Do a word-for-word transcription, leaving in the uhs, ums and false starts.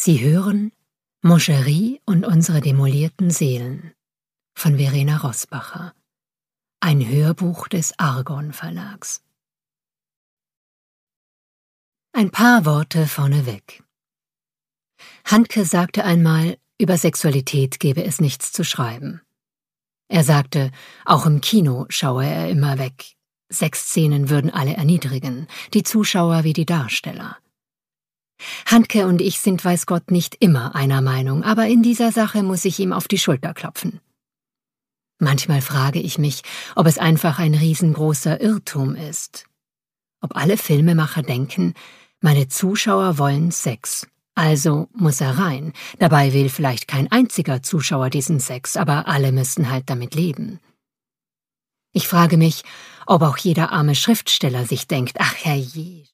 Sie hören Moscherie und unsere demolierten Seelen von Verena Roßbacher, ein Hörbuch des Argon Verlags. Ein paar Worte vorneweg. Handke sagte einmal, über Sexualität gebe es nichts zu schreiben. Er sagte, auch im Kino schaue er immer weg. Sexszenen würden alle erniedrigen, die Zuschauer wie die Darsteller. Handke und ich sind weiß Gott nicht immer einer Meinung, aber in dieser Sache muss ich ihm auf die Schulter klopfen. Manchmal frage ich mich, ob es einfach ein riesengroßer Irrtum ist. Ob alle Filmemacher denken, meine Zuschauer wollen Sex, also muss er rein. Dabei will vielleicht kein einziger Zuschauer diesen Sex, aber alle müssten halt damit leben. Ich frage mich, ob auch jeder arme Schriftsteller sich denkt, ach herrje,